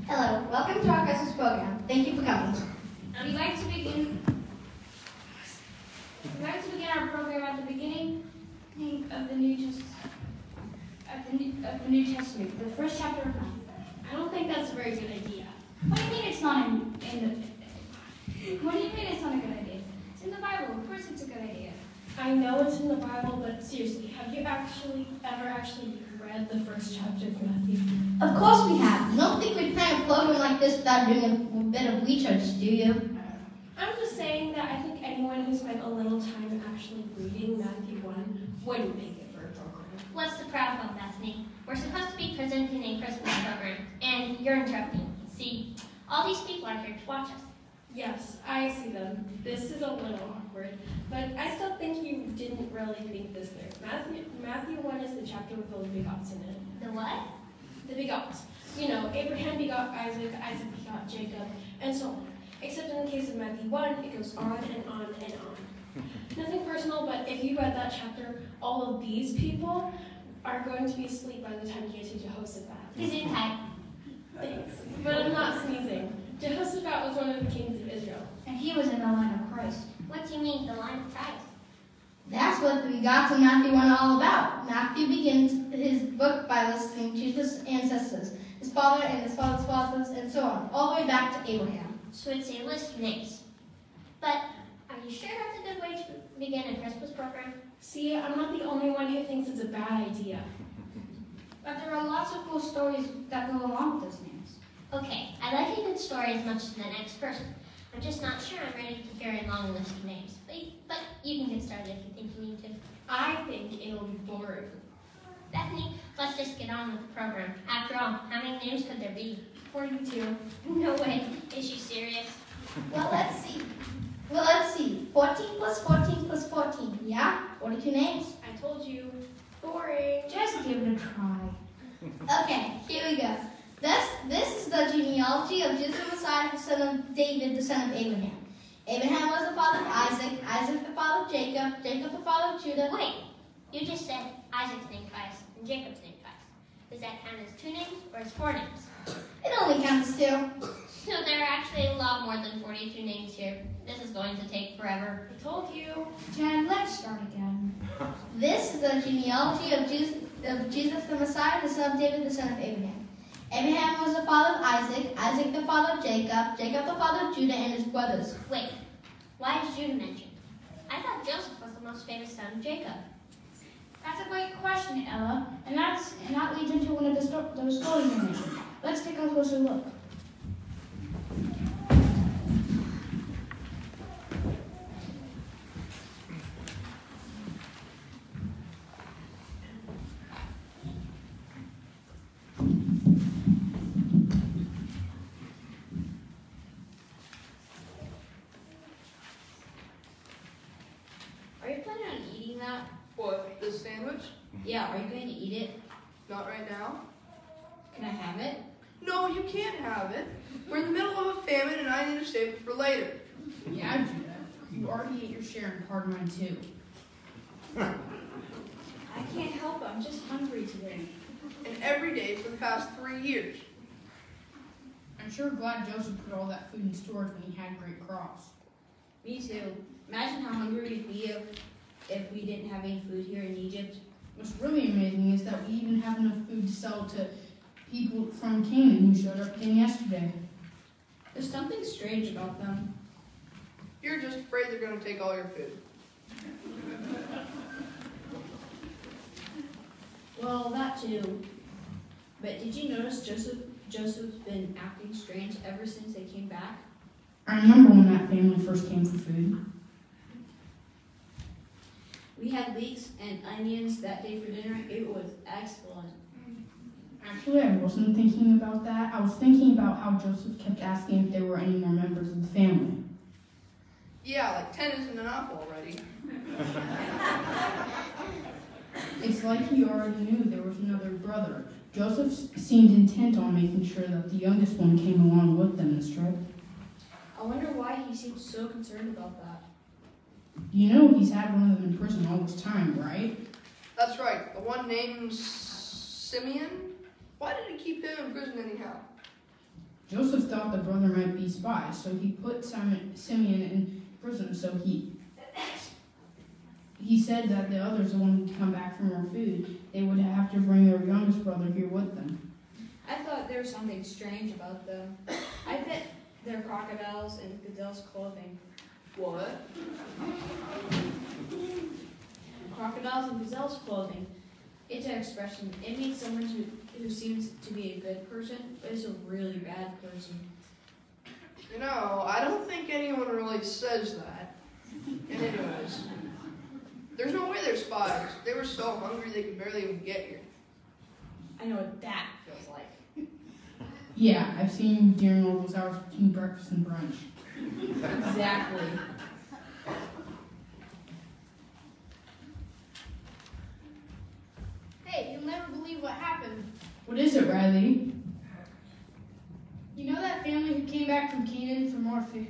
Hello, welcome to our Christmas program. Thank you for coming. We'd like to begin our program at the beginning of the New Testament, the first chapter of Matthew. I don't think that's a very good idea. What do you mean it's not in the? What do you mean it's not a good idea? It's in the Bible. Of course, it's a good idea. I know it's in the Bible, but seriously, have you ever read the first chapter of Matthew? Of course we have. You don't think we'd plan a program like this without doing a bit of research, do you? I'm just saying that I think anyone who spent a little time actually reading Matthew 1 wouldn't make it for a program. What's the problem, Bethany? We're supposed to be presenting a Christmas program, and you're interrupting. See, all these people are here to watch us. Yes, I see them. This is a little awkward, but I still think you didn't really think this through. Matthew 1 is the chapter with all the begots in it. The what? The begots. You know, Abraham begot Isaac, Isaac begot Jacob, and so on. Except in the case of Matthew 1, it goes on and on and on. Nothing personal, but if you read that chapter, all of these people are going to be asleep by the time you get to Jehoshaphat. Gesundheit. Thanks, but I'm not sneezing. Jehoshaphat was one of the kings of Israel. And he was in the line of Christ. What do you mean, the line of Christ? That's what the begots in Matthew 1 are all about. Matthew begins his book by listing Jesus' ancestors, his father and his father's fathers, and so on, all the way back to Abraham. So it's a list of names. But are you sure that's a good way to begin a Christmas program? See, I'm not the only one who thinks it's a bad idea. But there are lots of cool stories that go along with those names. Okay, I like a good story as much as the next person. I'm just not sure I'm ready to carry a long list of names. But you can get started if you think you need to. I think it'll be boring. Bethany, let's just get on with the program. After all, how many names could there be? 42. No way. Is she serious? Well, let's see. 14 plus 14 plus 14, yeah? 42 names? I told you. Boring. Just give it a try. Okay, here we go. This is the genealogy of Jesus the Messiah, the son of David, the son of Abraham. Abraham was the father of Isaac, Isaac the father of Jacob, Jacob the father of Judah. Wait, you just said Isaac's name twice and Jacob's name twice. Does that count as 2 names or as 4 names? It only counts 2. So there are actually a lot more than 42 names here. This is going to take forever. I told you. Jen, let's start again. This is the genealogy of Jesus the Messiah, the son of David, the son of Abraham. Abraham was the father of Isaac, Isaac the father of Jacob, Jacob the father of Judah and his brothers. Wait, why is Judah mentioned? I thought Joseph was the most famous son of Jacob. That's a great question, Ella, and that leads into one of those stories you mentioned. Let's take a closer look. Are you planning on eating that? What, this sandwich? Yeah, are you going to eat it? Not right now. Can I have it? No, you can't have it. We're in the middle of a famine and I need to save it for later. Yeah, Judah. You already ate your share and part of mine too. I can't help it. I'm just hungry today. And every day for the past 3 years. I'm sure glad Joseph put all that food in storage when he had great crops. Me too. Imagine how hungry we'd be if we didn't have any food here in Egypt. What's really amazing is that we even have enough food to sell to people from Canaan who showed up again yesterday. There's something strange about them. You're just afraid they're going to take all your food. Well, that too. But did you notice Joseph's been acting strange ever since they came back? I remember when that family first came for food. We had leeks and onions that day for dinner. It was excellent. Actually, I wasn't thinking about that. I was thinking about how Joseph kept asking if there were any more members of the family. Yeah, like 10 isn't enough already. It's like he already knew there was another brother. Joseph seemed intent on making sure that the youngest one came along with them this trip. I wonder why he seemed so concerned about that. You know he's had one of them in prison all this time, right? That's right, the one named Simeon. Why did he keep him in prison anyhow? Joseph thought the brother might be spies, so he put Simeon in prison. So he said that the others, when would come back for more food, they would have to bring their youngest brother here with them. I thought there was something strange about them. I bet they're crocodiles in gazelles' clothing. What? Crocodiles in gazelles' clothing. It's an expression. It means someone who seems to be a good person, but is a really bad person. You know, I don't think anyone really says that. And anyways, there's no way they're spies. They were so hungry they could barely even get here. I know what that feels like. Yeah, I've seen you during all those hours between breakfast and brunch. Exactly. Hey, you'll never believe what happened. What is it, Riley? You know that family who came back from Canaan for more food?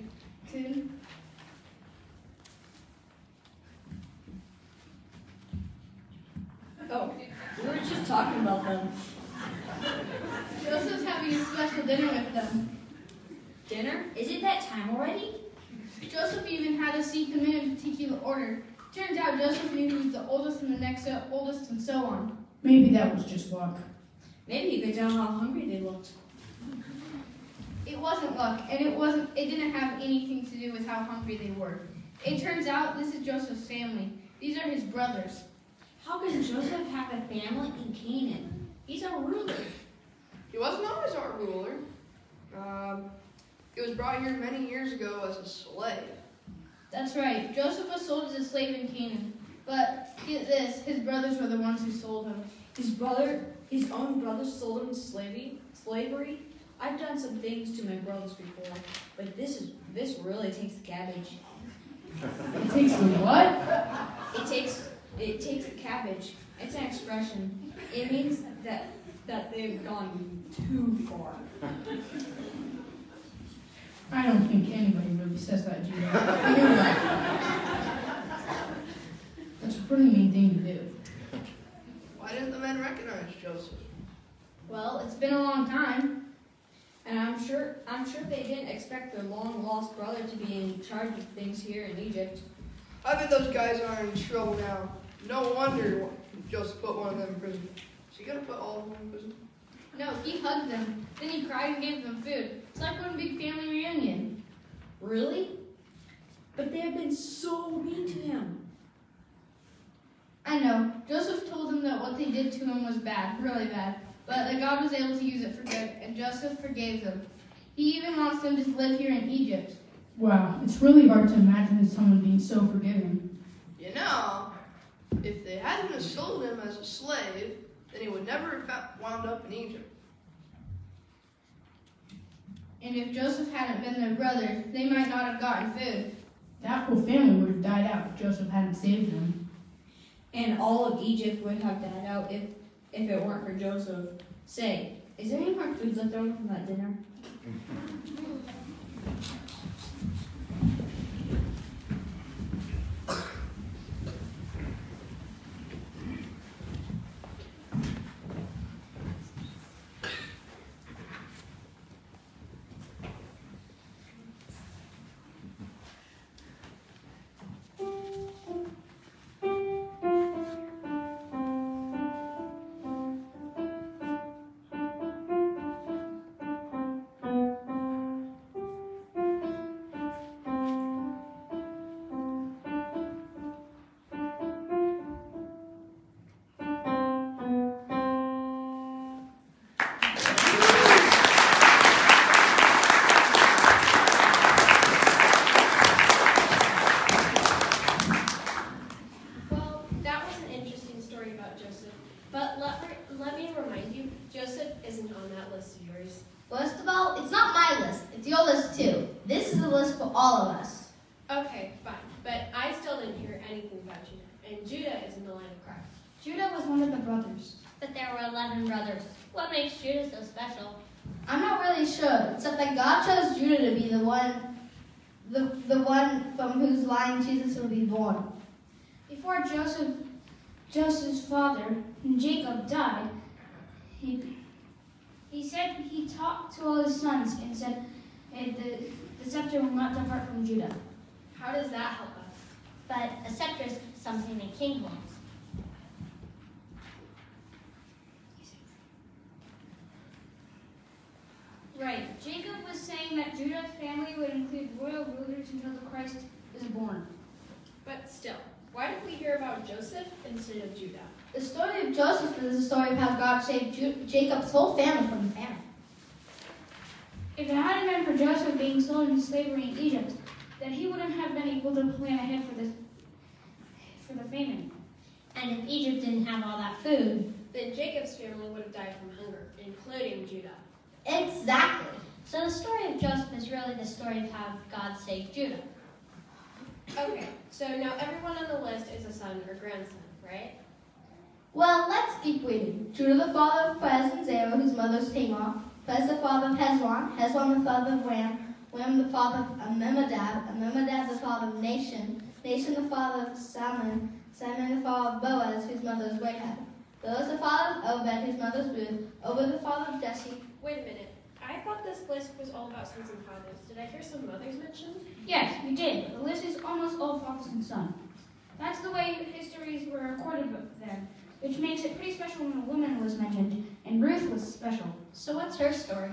Oh, we were just talking about them. Joseph's having a special dinner with them. Dinner? Is it that time already? Joseph even had to seat them in a particular order. Turns out Joseph knew who was the oldest and the next oldest and so on. Maybe that was just luck. Maybe you could tell how hungry they looked. It wasn't luck, and it didn't have anything to do with how hungry they were. It turns out this is Joseph's family. These are his brothers. How can Joseph have a family in Canaan? He's our ruler. He wasn't always our ruler. He was brought here many years ago as a slave. That's right. Joseph was sold as a slave in Canaan. But get this, his brothers were the ones who sold him. His own brothers sold him to slavery? I've done some things to my brothers before, but this really takes the cabbage. It takes the what? It takes the cabbage. It's an expression. It means that they've gone too far. I don't think anybody really says that, Judah. You're right. That's a pretty mean thing to do. Why didn't the men recognize Joseph? Well, it's been a long time. And I'm sure they didn't expect their long-lost brother to be in charge of things here in Egypt. I bet those guys are in trouble now. No wonder Joseph put one of them in prison. Is he going to put all of them in prison? No, he hugged them. Then he cried and gave them food. It's like one big family reunion. Really? But they have been so mean to him. I know. Joseph told them that what they did to him was bad, really bad. But that God was able to use it for good, and Joseph forgave them. He even wants them to live here in Egypt. Wow, it's really hard to imagine someone being so forgiving. You know, if they hadn't have sold him as a slave, then he would never have wound up in Egypt. And if Joseph hadn't been their brother, they might not have gotten food. That whole family would have died out if Joseph hadn't saved them. And all of Egypt would have died out if it weren't for Joseph. Say, is there any more food left over from that dinner? Let me remind you, Joseph isn't on that list of yours. First of all, it's not my list. It's your list too. This is a list for all of us. Okay, fine. But I still didn't hear anything about Judah. And Judah is in the line of Christ. Judah was one of the brothers. But there were 11 brothers. What makes Judah so special? I'm not really sure, except that God chose Judah to be the one from whose line Jesus will be born. Before Joseph's father, Jacob, died, he He said he talked to all his sons and said the scepter will not depart from Judah. How does that help us? But a scepter is something the king wants. Right. Jacob was saying that Judah's family would include royal rulers until the Christ is born. But still, why did we hear about Joseph instead of Judah? The story of Joseph is the story of how God saved Jacob's whole family from the famine. If it hadn't been for Joseph being sold into slavery in Egypt, then he wouldn't have been able to plan ahead for the famine. And if Egypt didn't have all that food, Then Jacob's family would have died from hunger, including Judah. Exactly. so the story of Joseph is really the story of how God saved Judah. Okay, so now everyone on the list is a son or grandson, right? Well, let's keep reading. Judah the father of Perez and Zerah, whose mother is Tamar. Perez the father of Hezron. Hezron the father of Ram. Ram the father of Amminadab. Amminadab the father of Nahshon. Nahshon the father of Salmon. Salmon the father of Boaz, whose mother is Rahab. Boaz the father of Obed, whose mother is Ruth. Obed the father of Jesse. Wait a minute. I thought this list was all about sons and fathers. Did I hear some mothers mentioned? Yes, you did. The list is almost all fathers and sons. That's the way histories were recorded then, which makes it pretty special when a woman was mentioned, and Ruth was special. So what's her story?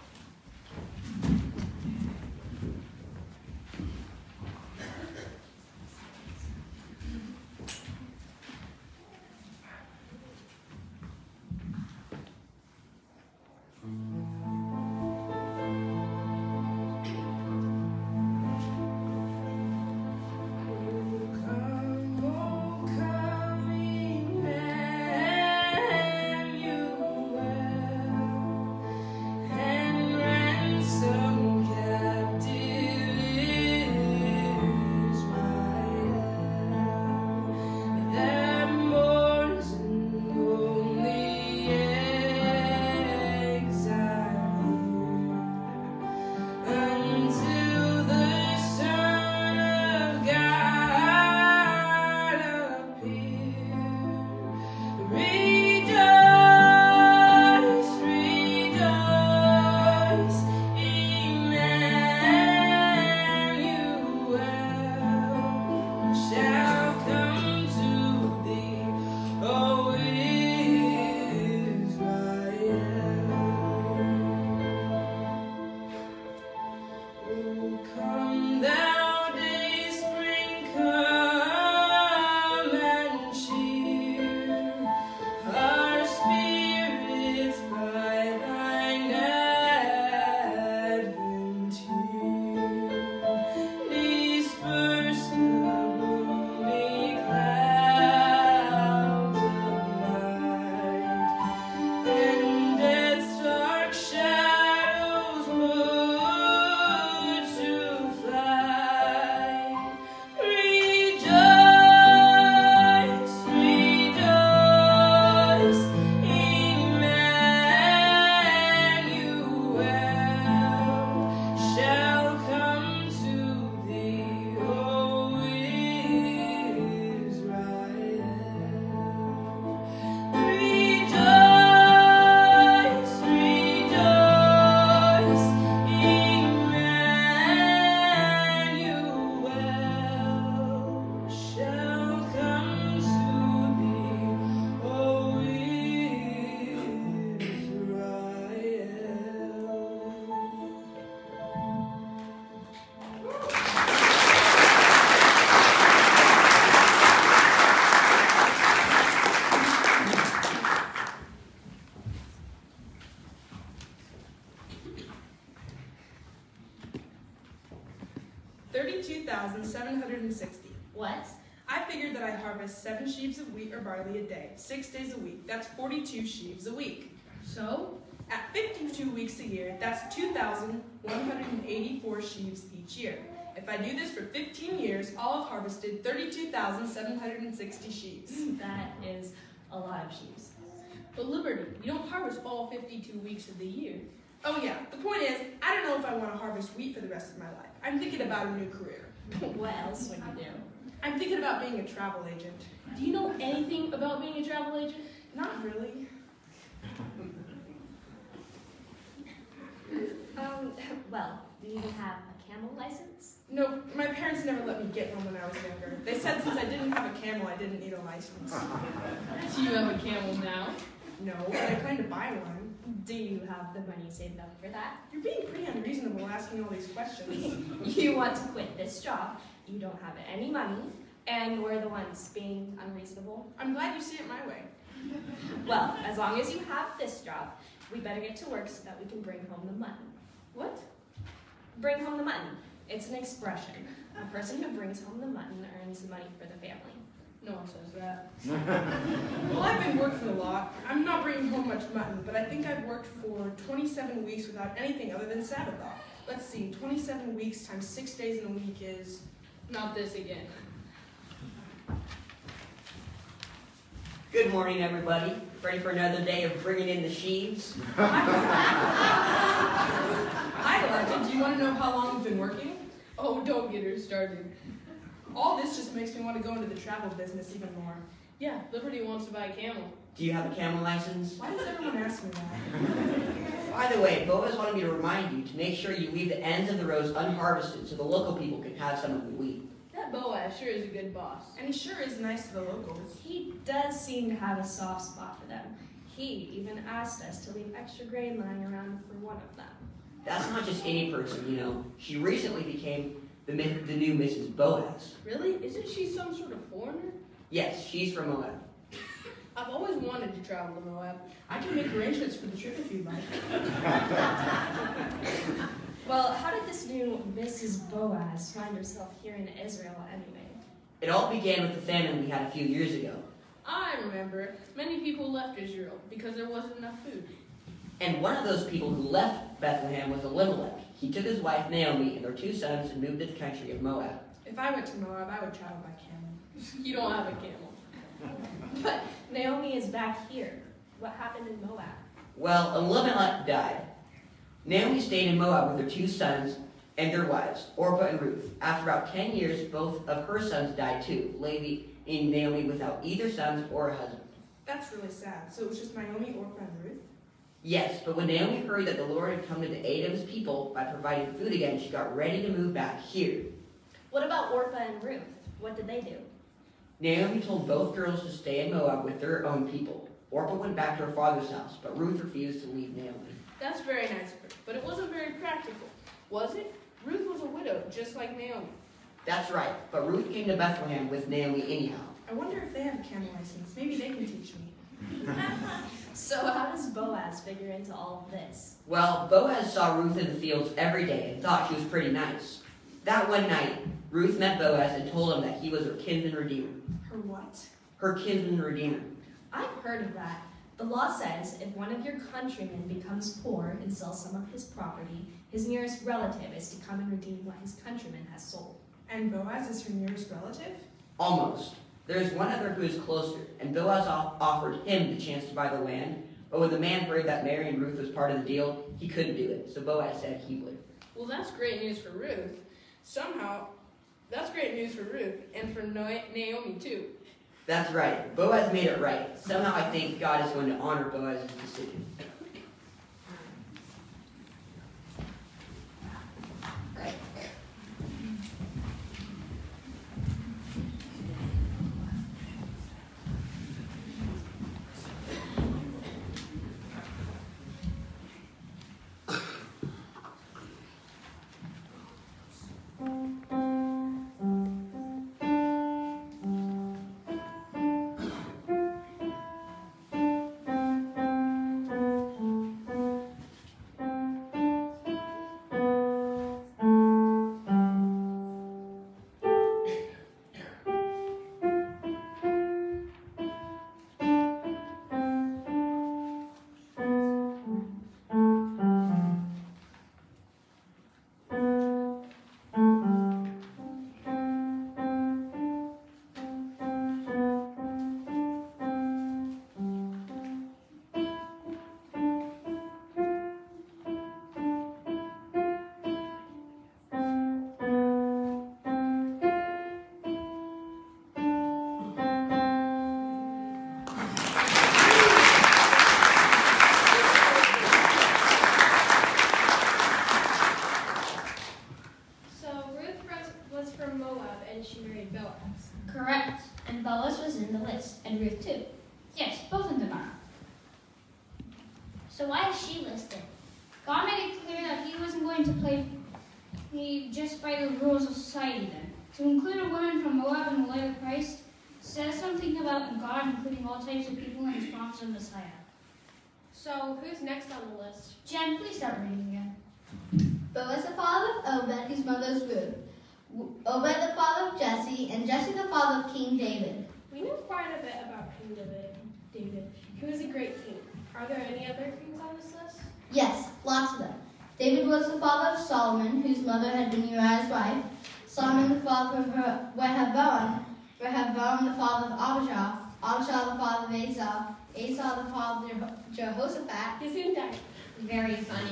$32,760. What? I figured that I harvest 7 sheaves of wheat or barley a day, 6 days a week. That's 42 sheaves a week. So? At 52 weeks a year, that's 2,184 sheaves each year. If I do this for 15 years, I'll have harvested 32,760 sheaves. That is a lot of sheaves. But Liberty, you don't harvest all 52 weeks of the year. Oh yeah, the point is, I don't know if I want to harvest wheat for the rest of my life. I'm thinking about a new career. What else would you do? I'm thinking about being a travel agent. Do you know anything about being a travel agent? Not really. Well, do you even have a camel license? No, my parents never let me get one when I was younger. They said since I didn't have a camel, I didn't need a license. Do you have a camel now? No, but I plan to buy one. Do you have the money saved up for that? You're being pretty unreasonable asking all these questions. You want to quit this job, you don't have any money, and we're the ones being unreasonable. I'm glad you see it my way. Well, as long as you have this job, we better get to work so that we can bring home the mutton. What? Bring home the mutton. It's an expression. A person who brings home the mutton earns the money for the family. No one says that. Well, I've been working a lot. I'm not bringing home much mutton, but I think I've worked for 27 weeks without anything other than Sabbath off. Let's see, 27 weeks times 6 days in a week is... Not this again. Good morning, everybody. Ready for another day of bringing in the sheaves? Hi, Elijah. Do you want to know how long we've been working? Oh, don't get her started. All this just makes me want to go into the travel business even more. Yeah, Liberty wants to buy a camel. Do you have a camel license? Why does everyone ask me that? By the way, Boaz wanted me to remind you to make sure you leave the ends of the rows unharvested so the local people can have some of the wheat. That Boaz sure is a good boss. And he sure is nice to the locals. He does seem to have a soft spot for them. He even asked us to leave extra grain lying around for one of them. That's not just any person, you know. She recently became the new Mrs. Boaz. Really? Isn't she some sort of foreigner? Yes, she's from Moab. I've always wanted to travel to Moab. I can make arrangements for the trip if you'd like. Well, how did this new Mrs. Boaz find herself here in Israel anyway? It all began with the famine we had a few years ago. I remember many people left Israel because there wasn't enough food. And one of those people who left Bethlehem was Elimelech. He took his wife Naomi and their 2 sons and moved to the country of Moab. If I went to Moab, I would travel by camel. You don't have a camel. But Naomi is back here. What happened in Moab? Well, Elimelech died. Naomi stayed in Moab with her 2 sons and their wives, Orpah and Ruth. After about 10 years, both of her sons died too, leaving Naomi without either sons or a husband. That's really sad. So it was just Naomi, Orpah, and Ruth? Yes, but when Naomi heard that the Lord had come to the aid of his people by providing food again, she got ready to move back here. What about Orpah and Ruth? What did they do? Naomi told both girls to stay in Moab with their own people. Orpah went back to her father's house, but Ruth refused to leave Naomi. That's very nice of her, but it wasn't very practical, was it? Ruth was a widow, just like Naomi. That's right, but Ruth came to Bethlehem with Naomi anyhow. I wonder if they have a camel license. Maybe they can teach me. So how does Boaz figure into all of this? Well, Boaz saw Ruth in the fields every day and thought she was pretty nice. That one night, Ruth met Boaz and told him that he was her kinsman redeemer. Her what? Her kinsman redeemer. I've heard of that. The law says if one of your countrymen becomes poor and sells some of his property, his nearest relative is to come and redeem what his countryman has sold. And Boaz is her nearest relative? Almost. There's one other who is closer, and Boaz offered him the chance to buy the land, but when the man heard that marrying Ruth was part of the deal, he couldn't do it, so Boaz said he would. Well, that's great news for Ruth. Somehow, that's great news for Ruth, and for Naomi too. That's right. Boaz made it right. Somehow I think God is going to honor Boaz's decision. she listed? God made it clear that he wasn't going to play just by the rules of society then. To include a woman from Moab in the light of Christ says something about God including all types of people in his promise of Messiah. So, who's next on the list? Jen, please start reading again. Boaz the father of Obed, whose mother is Ruth. Obed the father of Jesse, and Jesse the father of King David. We know quite a bit about King David. He was a great king. Are there any other kings on this list? Yes, lots of them. David was the father of Solomon, whose mother had been Uriah's wife. Solomon the father of Rehoboam. Rehoboam the father of Abijah. Abijah the father of Asa. Asa the father of Jehoshaphat. His name died. Very funny.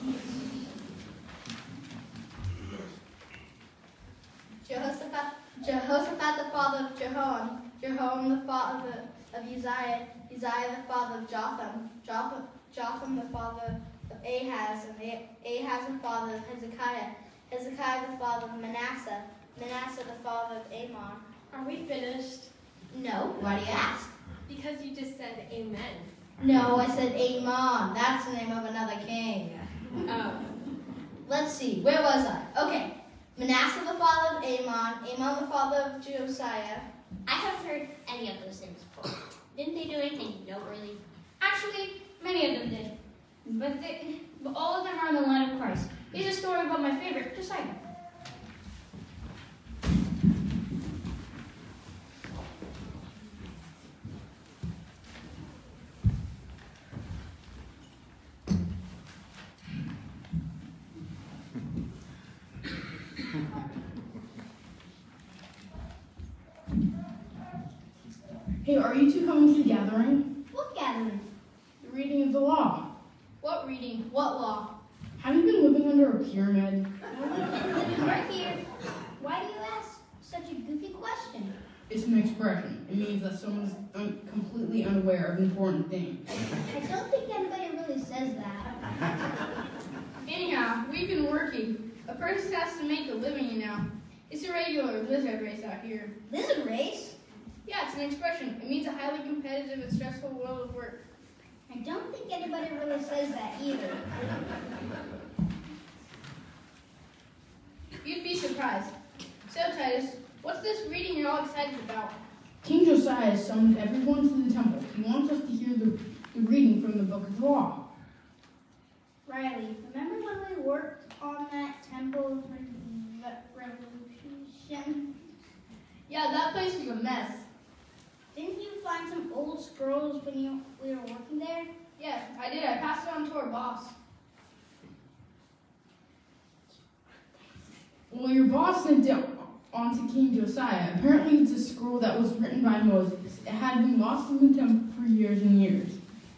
Jehoshaphat the father of Jehoram. Jehoram the father of Uzziah. Uzziah the father of Jotham. Jotham the father of Ahaz. And Ahaz the father of Hezekiah. Hezekiah the father of Manasseh. Manasseh the father of Amon. Are we finished? No, why do you ask? Because you just said amen. No, I said Amon. That's the name of another king. Oh. Let's see, where was I? Okay. Manasseh the father of Amon. Amon the father of Josiah. I haven't heard any of those names before. Didn't they do anything noteworthy? Actually, many of them did. But all of them are in the line of Christ. Here's a story about my favorite, Josiah. Hey, are you two coming to the gathering? What gathering? The reading of the law. What reading? What law? Have you been living under a pyramid? Right here. Why do you ask such a goofy question? It's an expression. It means that someone's completely unaware of important things. I don't think anybody really says that. Anyhow, we've been working. A person has to make a living, you know. It's a regular lizard race out here. Lizard race? Yeah, it's an expression. It means a highly competitive and stressful world of work. I don't think anybody really says that either. You'd be surprised. So, Titus, what's this reading you're all excited about? King Josiah has summoned everyone to the temple. He wants us to hear the reading from the book of the law. Riley, remember when we worked on that temple revolution? Yeah, that place was a mess. Didn't you find some old scrolls when we were working there? Yeah, I did. I passed it on to our boss. Well, your boss sent it on to King Josiah. Apparently, it's a scroll that was written by Moses. It had been lost in the temple for years and years.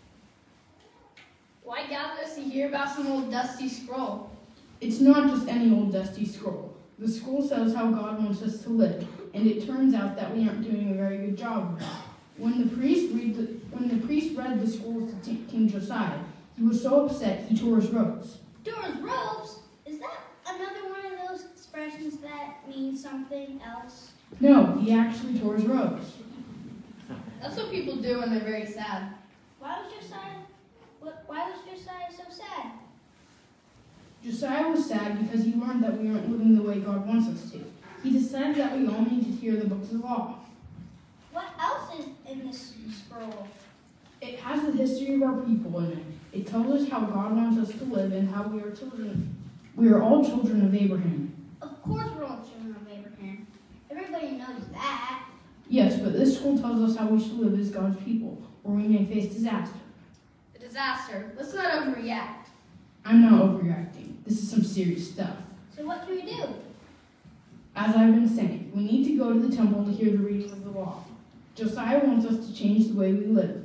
Why gather us to hear about some old dusty scroll? It's not just any old dusty scroll. The scroll says how God wants us to live, and it turns out that we aren't doing a very good job of that. When the priest read the scroll to King Josiah, he was so upset he tore his robes. Tore his robes? Is that another one of those expressions that means something else? No, he actually tore his robes. That's what people do when they're very sad. Why was Josiah so sad? Josiah was sad because he learned that we aren't living the way God wants us to. He decided that we all need to hear the books of the law. What else is in this scroll? It has the history of our people in it. It tells us how God wants us to live and how we are children. We are all children of Abraham. Of course we're all children of Abraham. Everybody knows that. Yes, but this scroll tells us how we should live as God's people, or we may face disaster. A disaster. Let's not overreact. I'm not overreacting. This is some serious stuff. So what can we do? As I've been saying, we need to go to the temple to hear the reading of the law. Josiah wants us to change the way we live.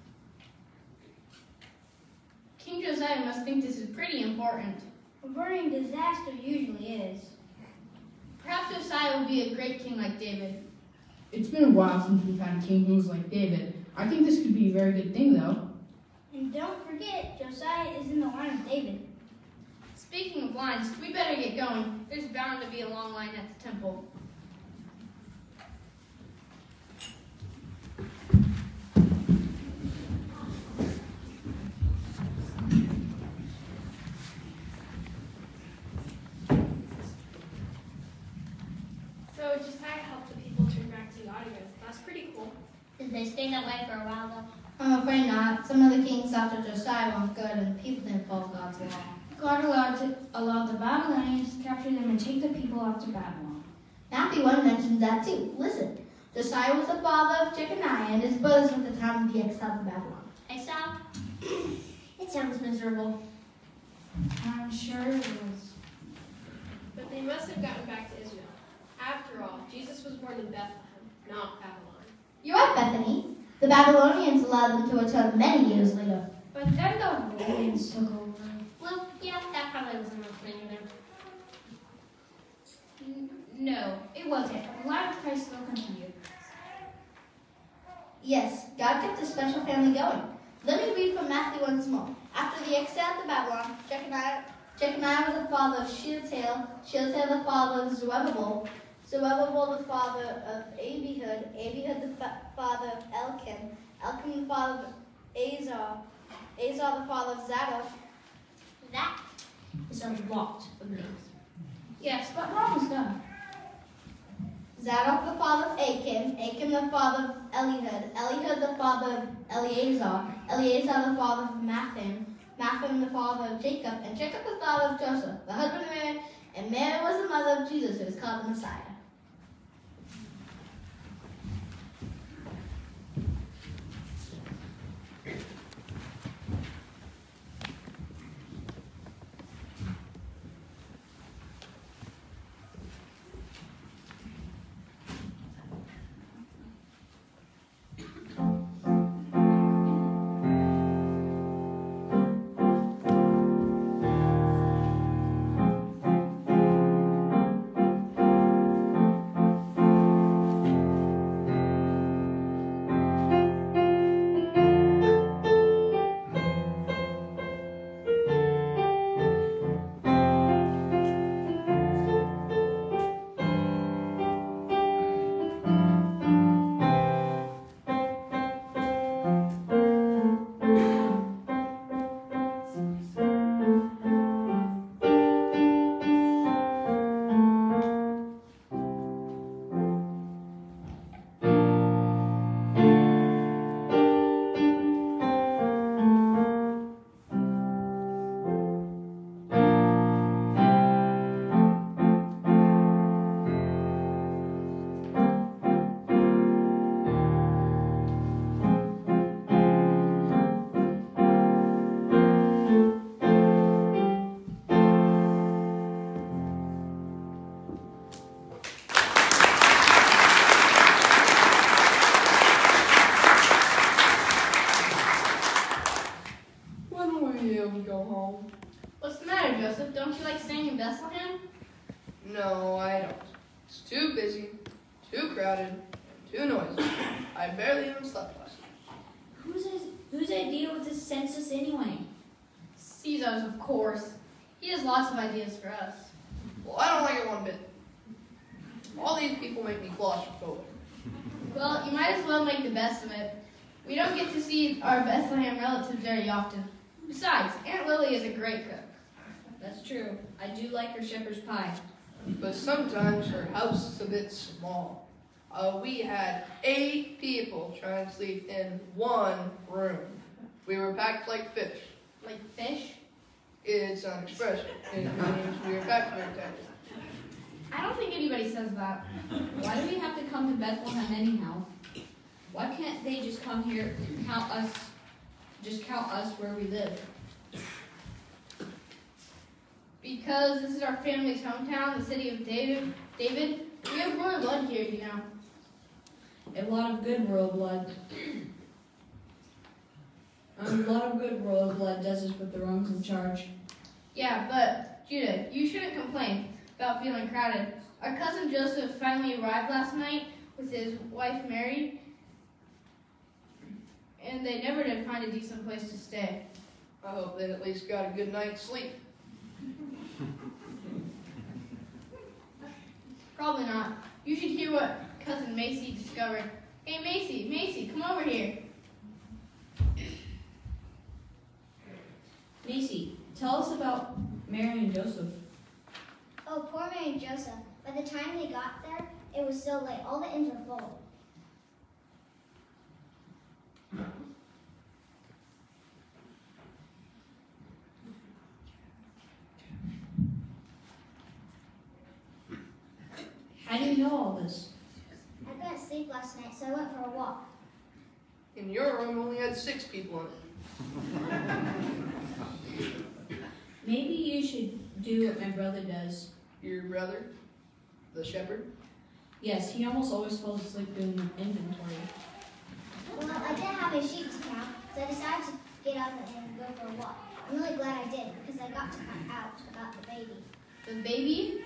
King Josiah must think this is pretty important. Averting disaster usually is. Perhaps Josiah will be a great king like David. It's been a while since we've had a king who was like David. I think this could be a very good thing, though. And don't forget, Josiah is in the line of David. Speaking of lines, we better get going. There's bound to be a long line at the temple. they stay that way for a while, though? I'm afraid not. Some of the kings after Josiah weren't good and the people didn't follow God's law. God allowed the Babylonians to capture them and take the people off to Babylon. Matthew 1 mentions that too. Listen, Josiah was the father of Jeconiah and his brothers at the time of the exile to Babylon. Exile? It sounds miserable. I'm sure it was. But they must have gotten back to Israel. After all, Jesus was born in Bethlehem, not Babylon. You're right, Bethany. The Babylonians allowed them to return many years later. But then the Romans took over. Well, yeah, that probably wasn't enough for either. No, it wasn't. The line of Christ still continued. Yes, God kept a special family going. Let me read from Matthew once more. After the exile to Babylon, Jeconiah was the father of Shealtiel, Shealtiel the father of Zerubbabel, Zerubbabel the father of Abihud, Abihud the father of Elkim, Elkim the father of Azar, Azar the father of Zadok. That is a lot of names. Yes, but we're almost done. Zadok the father of Achim, Achim the father of Elihud, Elihud the father of Eleazar, Eleazar the father of Mathim, Mathim the father of Jacob, and Jacob the father of Joseph, the husband of Mary, and Mary was the mother of Jesus, who is called the Messiah. What's the matter, Joseph? Don't you like staying in Bethlehem? No, I don't. It's too busy, too crowded, too noisy. I barely even slept last night. Whose idea was this census anyway? Caesar's, of course. He has lots of ideas for us. Well, I don't like it one bit. All these people make me claustrophobic. Well, you might as well make the best of it. We don't get to see our Bethlehem relatives very often. Besides, Aunt Lily is a great cook. That's true. I do like her shepherd's pie. But sometimes her house is a bit small. We had 8 people trying to sleep in one room. We were packed like fish. Like fish? It's an expression. It means we were packed very tight. I don't think anybody says that. Why do we have to come to Bethlehem anyhow? Why can't they just come here and count us where we live? Because this is our family's hometown, the city of David. We have royal blood here, you know. A lot of good royal blood. A lot of good royal blood does this with the Romans in charge. Yeah, but Judah, you shouldn't complain about feeling crowded. Our cousin Joseph finally arrived last night with his wife Mary, and they never did find a decent place to stay. I hope they at least got a good night's sleep. Probably not. You should hear what cousin Macy discovered. Hey Macy, come over here. Macy, tell us about Mary and Joseph. Oh, poor Mary and Joseph. By the time they got there, it was so late. All the inns were full. you know all this? I couldn't sleep last night, so I went for a walk. In your room only had 6 people in it. Maybe you should do what my brother does. Your brother, the shepherd? Yes, he almost always falls asleep doing inventory. Well, I didn't have any sheep to count, so I decided to get up and go for a walk. I'm really glad I did, because I got to find out about the baby. The baby?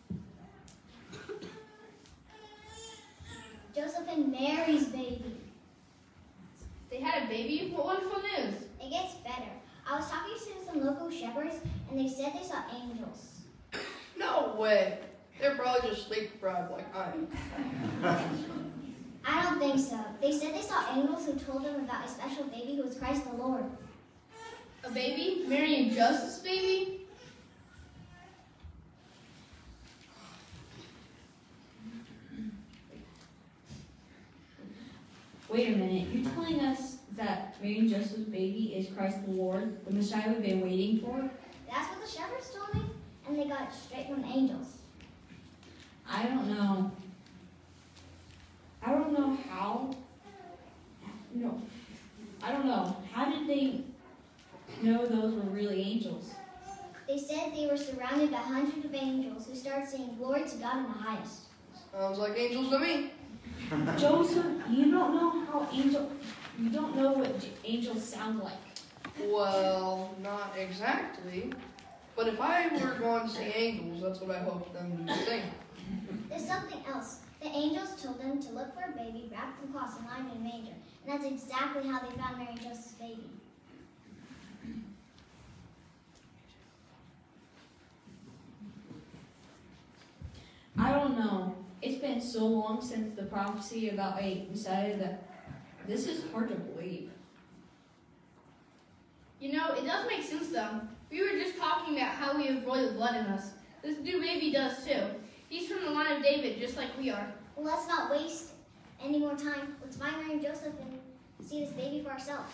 Joseph and Mary's baby. They had a baby? What wonderful news. It gets better. I was talking to some local shepherds, and they said they saw angels. No way. They're probably just sleep deprived like I am. I don't think so. They said they saw angels who told them about a special baby who was Christ the Lord. A baby? Mary and Joseph's baby? Wait a minute, you're telling us that Mary and Joseph's baby is Christ the Lord, the Messiah we've been waiting for? That's what the shepherds told me, and they got it straight from the angels. I don't know. I don't know how. No. I don't know. How did they know those were really angels? They said they were surrounded by hundreds of angels who started saying, "Glory to God in the highest." Sounds like angels to me. Joseph, you don't know you don't know what angels sound like. Well, not exactly. But if I were going to see angels, that's what I hoped them to sing. There's something else. The angels told them to look for a baby wrapped in cloths and lying in a manger. And that's exactly how they found Mary and Joseph's baby. I don't know. It's been so long since the prophecy about a Messiah that this is hard to believe. You know, it does make sense though. We were just talking about how we have royal blood in us. This new baby does too. He's from the line of David, just like we are. Well, let's not waste any more time. Let's find Mary and Joseph and see this baby for ourselves.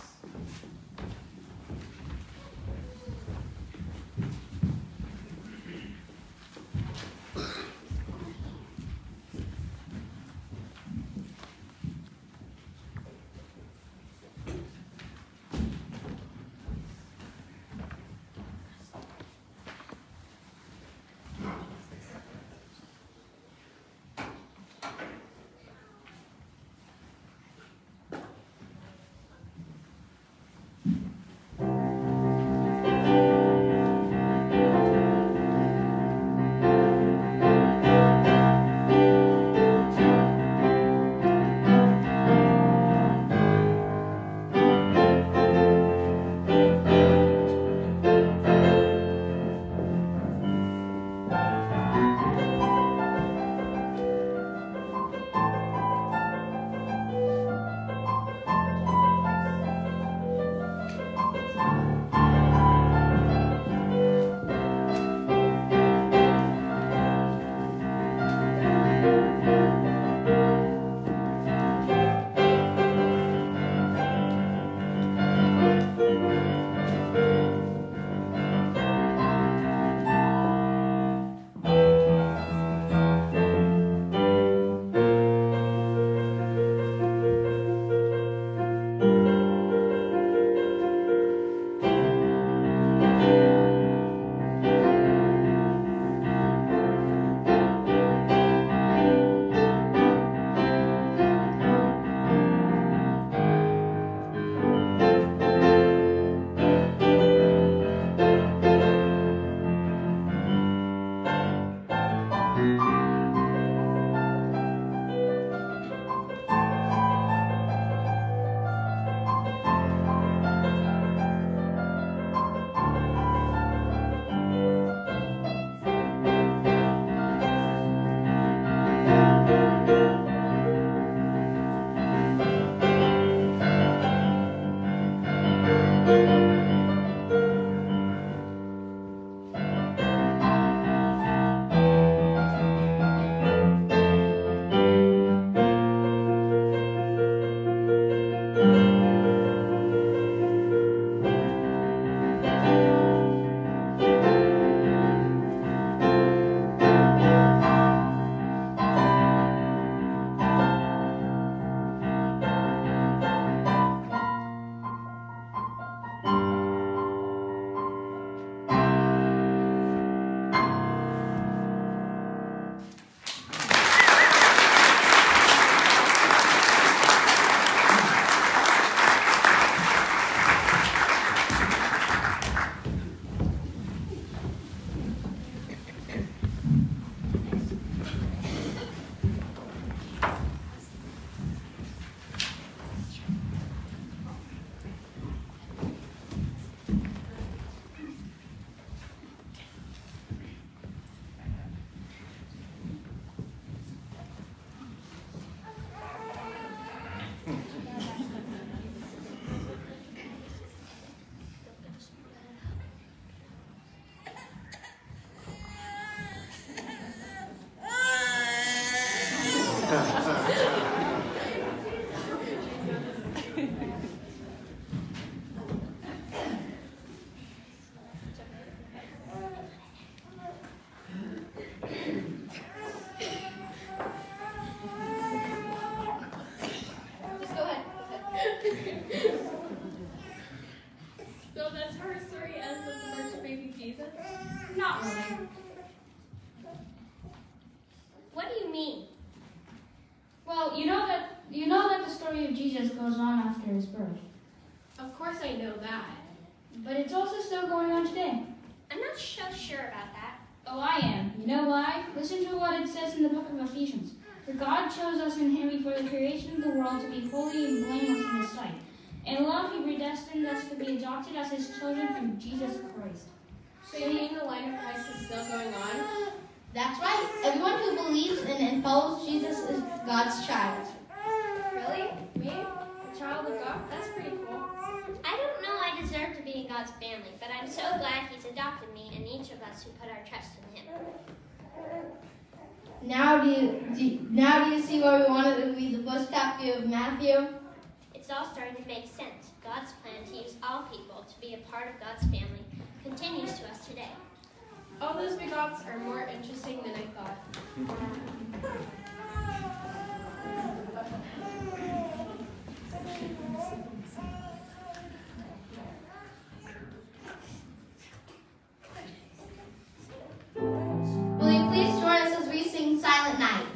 Not really. What do you mean? Well, you know that the story of Jesus goes on after his birth. Of course I know that. But it's also still going on today. I'm not so sure about that. Oh, I am. You know why? Listen to what it says in the book of Ephesians. For God chose us in him before the creation of the world to be holy and blameless in his sight. In love, he predestined us to be adopted as his children through Jesus Christ. So you mean the line of Christ is still going on? That's right. Everyone who believes in and follows Jesus is God's child. Really? Me? A child of God? That's pretty cool. I don't know I deserve to be in God's family, but I'm so glad he's adopted me and each of us who put our trust in him. Now do you see why we wanted to read the first chapter of Matthew? It's all starting to make sense. God's plan to use all people to be a part of God's family continues to us today. All those begots are more interesting than I thought. Will you please join us as we sing Silent Night?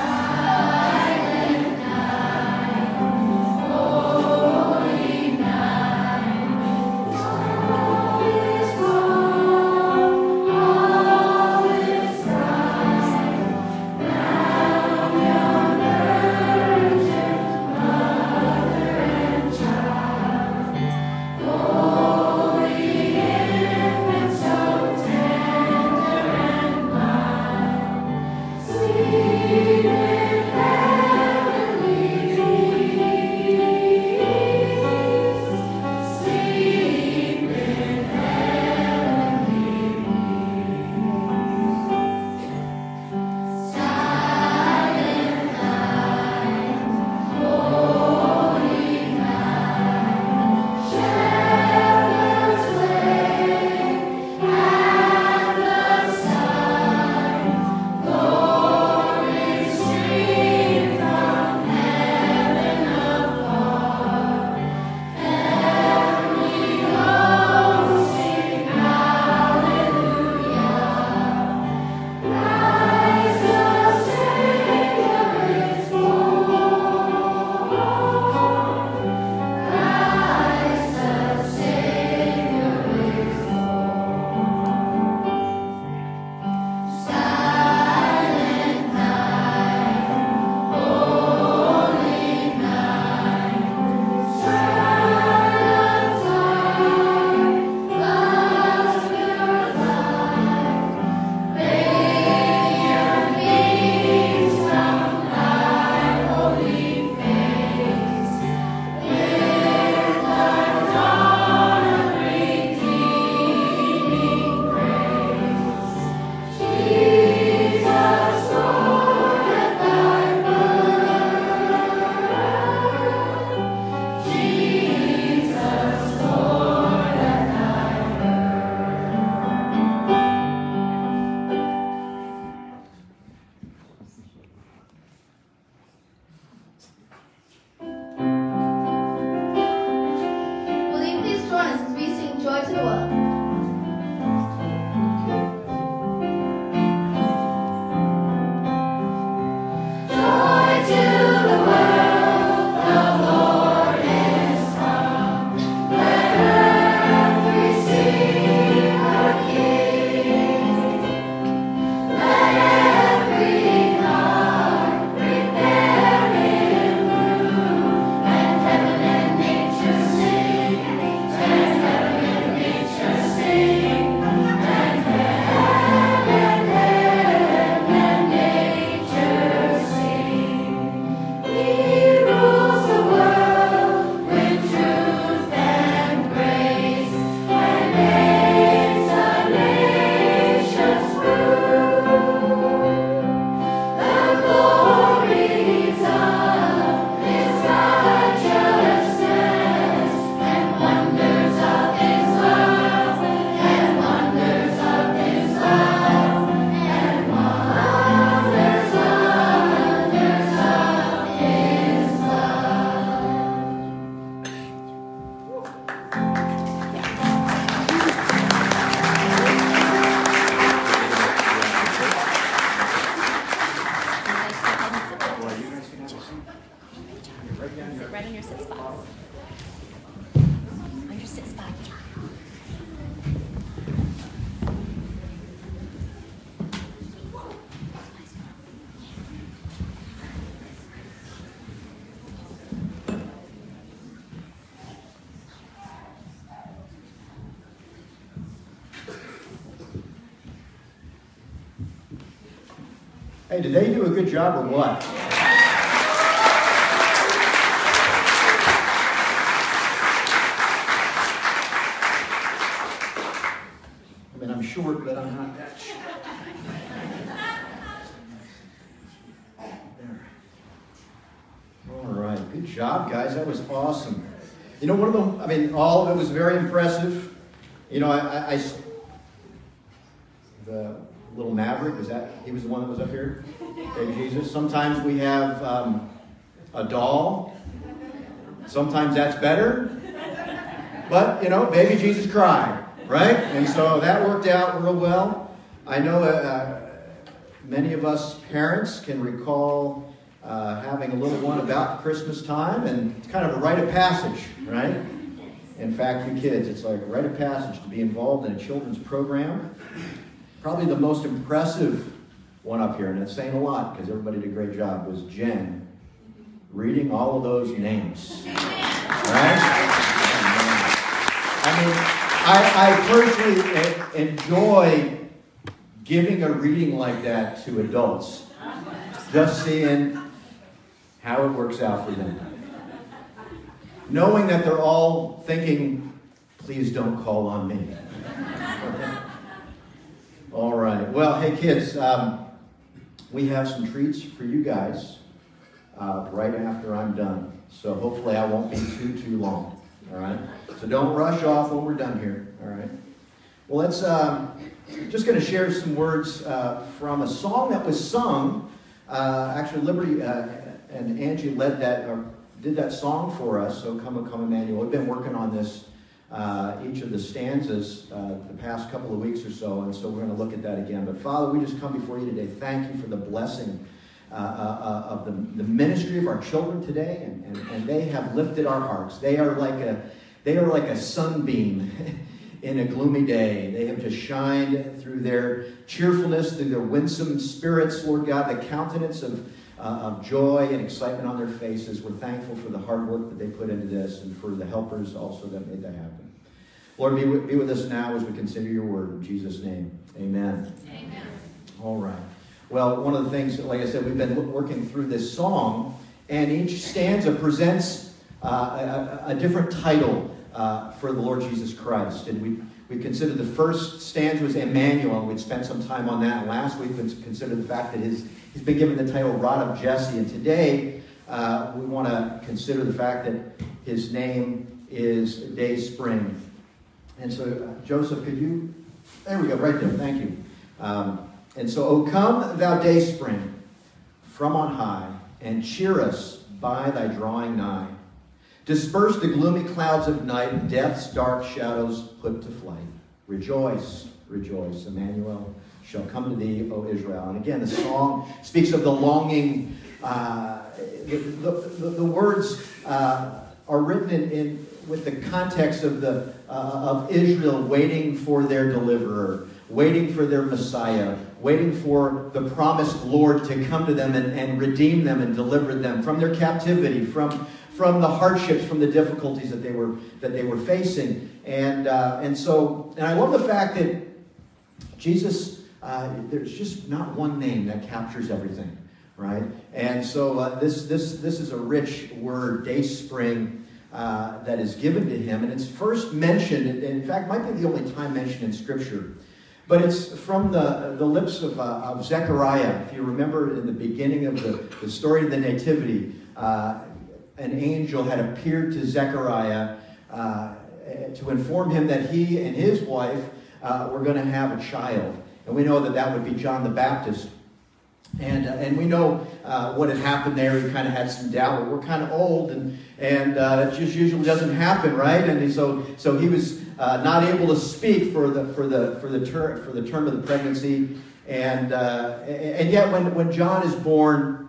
Silent night, holy night. Hey, did they do a good job or what? I mean, I'm short, but I'm not that short. There. All right, good job, guys. That was awesome. You know, one of them, I mean, all of it was very impressive. You know, the little Maverick, he was the one that was up here? Baby Jesus. Sometimes we have a doll. Sometimes that's better. But, you know, baby Jesus cried, right? And so that worked out real well. I know many of us parents can recall having a little one about Christmas time, and it's kind of a rite of passage, right? In fact, you kids, it's like a rite of passage to be involved in a children's program. Probably the most impressive one up here, and it's saying a lot because everybody did a great job, was Jen reading all of those names. Right? I mean, I personally enjoy giving a reading like that to adults. Just seeing how it works out for them. Knowing that they're all thinking, please don't call on me. All right. Well, hey kids, we have some treats for you guys right after I'm done. So hopefully I won't be too long. All right. So don't rush off when we're done here. All right. Well, let's just going to share some words from a song that was sung. Actually, Liberty and Angie led that or did that song for us. So come Emmanuel. We've been working on this. Each of the stanzas the past couple of weeks or so, and so we're going to look at that again. But Father, we just come before you today. Thank you for the blessing of the ministry of our children today, and they have lifted our hearts. They are like a sunbeam in a gloomy day. They have just shined through their cheerfulness, through their winsome spirits, Lord God, the countenance of joy and excitement on their faces. We're thankful for the hard work that they put into this and for the helpers also that made that happen. Lord, be with us now as we consider your word. In Jesus' name, amen. Amen. All right. Well, one of the things, like I said, we've been working through this song, and each stanza presents a different title for the Lord Jesus Christ. And we considered the first stanza was Emmanuel, and we'd spent some time on that. And last week we considered the fact that he's been given the title Rod of Jesse. And today we want to consider the fact that his name is Day Spring. And so, Joseph, could you... There we go, right there. Thank you. And so, O come, thou day spring, from on high, and cheer us by thy drawing nigh. Disperse the gloomy clouds of night, and death's dark shadows put to flight. Rejoice, rejoice, Emmanuel shall come to thee, O Israel. And again, the song speaks of the longing. The words are written with the context of Israel waiting for their deliverer, waiting for their Messiah, waiting for the promised Lord to come to them and redeem them and deliver them from their captivity, from the hardships, from the difficulties that they were facing. And I love the fact that Jesus, there's just not one name that captures everything, right? And so this is a rich word, day spring, that is given to him, and it's first mentioned, and in fact might be the only time mentioned in Scripture, but it's from the lips of Zechariah. If you remember in the beginning of the story of the Nativity, an angel had appeared to Zechariah to inform him that he and his wife were going to have a child, and we know that would be John the Baptist. And we know what had happened there. He kind of had some doubt. We're kind of old, and it just usually doesn't happen, right? And so he was not able to speak for the term of the pregnancy, and yet when John is born,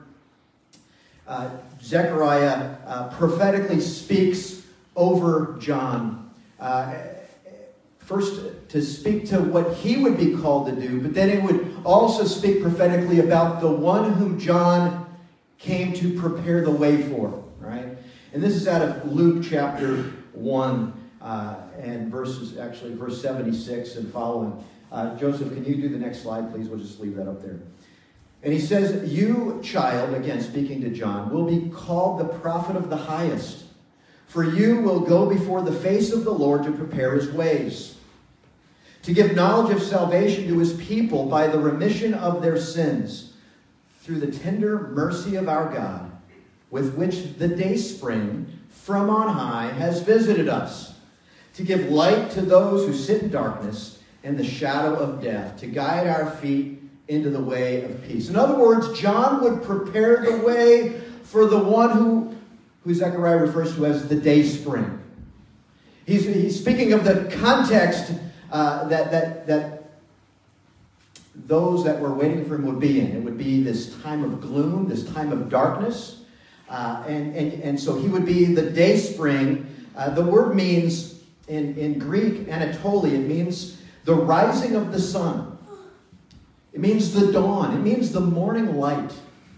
Zechariah prophetically speaks over John. First, to speak to what he would be called to do, but then it would also speak prophetically about the one whom John came to prepare the way for, right? And this is out of Luke chapter 1 and verse 76 and following. Joseph, can you do the next slide, please? We'll just leave that up there. And he says, you, child, again speaking to John, will be called the prophet of the highest. For you will go before the face of the Lord to prepare his ways, to give knowledge of salvation to his people by the remission of their sins, through the tender mercy of our God, with which the dayspring from on high has visited us, to give light to those who sit in darkness and the shadow of death, to guide our feet into the way of peace. In other words, John would prepare the way for the one who Zechariah refers to as the dayspring. He's speaking of the context that those that were waiting for him would be in. It would be this time of gloom, this time of darkness. And so he would be the dayspring. The word means, in Greek, Anatolia, it means the rising of the sun. It means the dawn. It means the morning light.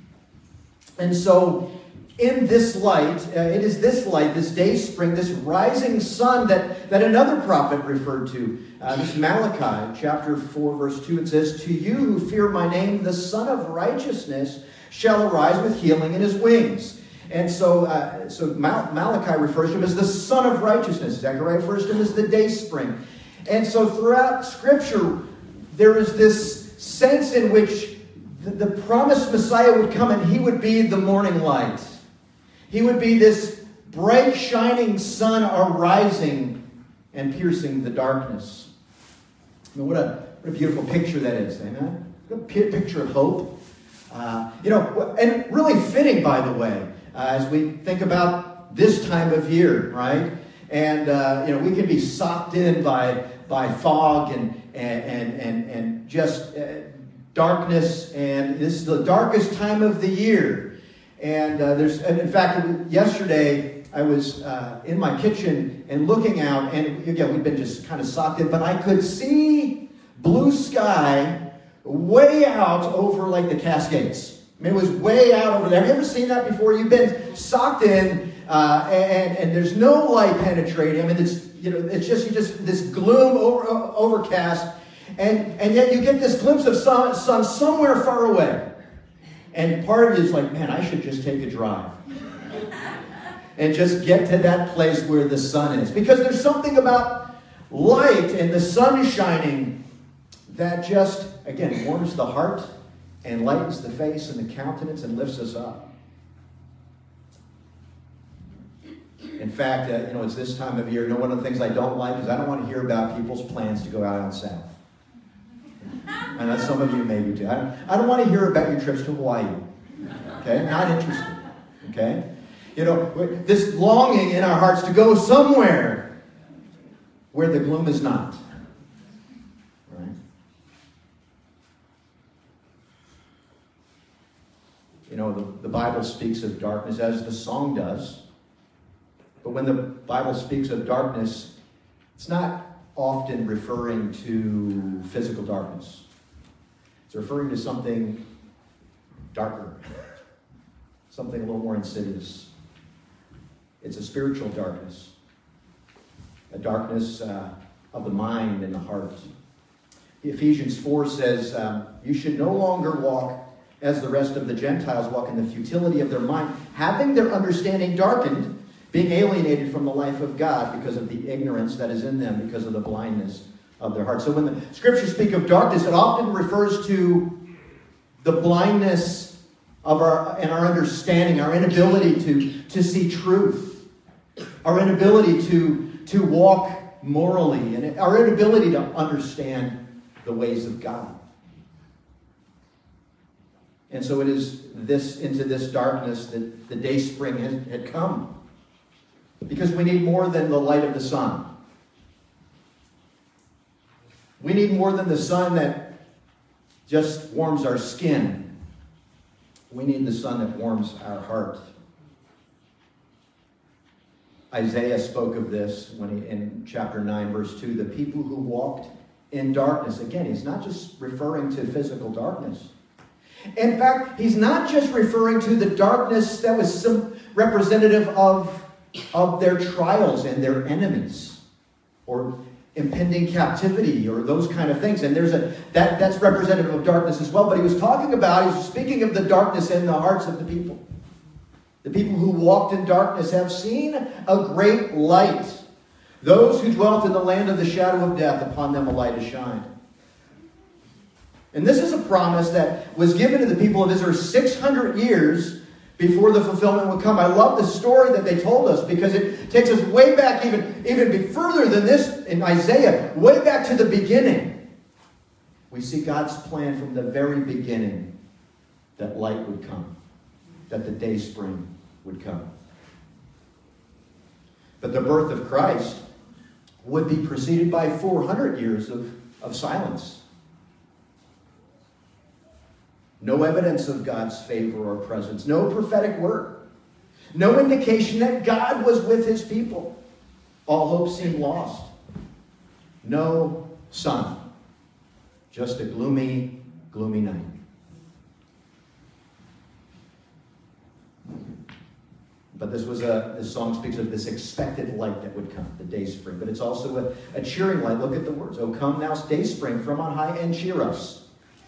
And so in this light, it is this light, this dayspring, this rising sun that another prophet referred to. This Malachi, chapter 4, verse 2, it says, to you who fear my name, the Son of Righteousness shall arise with healing in his wings. And so Malachi refers to him as the Son of Righteousness. Zechariah refers to him as the dayspring. And so throughout Scripture, there is this sense in which the promised Messiah would come and he would be the morning light. He would be this bright, shining sun arising and piercing the darkness. I mean, what a beautiful picture that is, amen? What a picture of hope. And really fitting, by the way, as we think about this time of year, right? And, we can be socked in by fog and just darkness, and this is the darkest time of the year. And in fact, yesterday I was in my kitchen and looking out, and again, we've been just kind of socked in, but I could see blue sky way out over like the Cascades. I mean, it was way out over there. Have you ever seen that before? You've been socked in, and there's no light penetrating. I mean, it's just this gloom overcast, and yet you get this glimpse of sun somewhere far away. And part of it is like, man, I should just take a drive and just get to that place where the sun is. Because there's something about light and the sun shining that just, again, warms the heart and lightens the face and the countenance and lifts us up. In fact, it's this time of year. One of the things I don't like is I don't want to hear about people's plans to go out on south. And that's some of you maybe too. I don't want to hear about your trips to Hawaii. Okay? Not interested. Okay? This longing in our hearts to go somewhere where the gloom is not. Right? The Bible speaks of darkness as the song does. But when the Bible speaks of darkness, it's not often referring to physical darkness. It's referring to something darker, something a little more insidious. It's a spiritual darkness, a darkness of the mind and the heart. Ephesians 4 says, you should no longer walk as the rest of the Gentiles walk in the futility of their mind, having their understanding darkened, being alienated from the life of God because of the ignorance that is in them, because of the blindness of their heart. So when the Scriptures speak of darkness, it often refers to the blindness of our understanding, our inability to see truth, our inability to walk morally, and our inability to understand the ways of God. And so it is into this darkness that the dayspring had come. Because we need more than the light of the sun. We need more than the sun that just warms our skin. We need the sun that warms our heart. Isaiah spoke of this in chapter 9, verse 2. The people who walked in darkness. Again, he's not just referring to physical darkness. In fact, he's not just referring to the darkness that was representative of their trials and their enemies. Or impending captivity or those kind of things. And that's representative of darkness as well. But he was speaking of the darkness in the hearts of the people. The people who walked in darkness have seen a great light. Those who dwelt in the land of the shadow of death, upon them a light has shined. And this is a promise that was given to the people of Israel 600 years before the fulfillment would come. I love the story that they told us because it takes us way back, even further than this in Isaiah, way back to the beginning. We see God's plan from the very beginning that light would come, that the day spring would come. But the birth of Christ would be preceded by 400 years of silence. No evidence of God's favor or presence. No prophetic word. No indication that God was with his people. All hope seemed lost. No sun. Just a gloomy, gloomy night. But this song speaks of this expected light that would come, the day spring. But it's also a cheering light. Look at the words. "O come now, day spring from on high, and cheer us."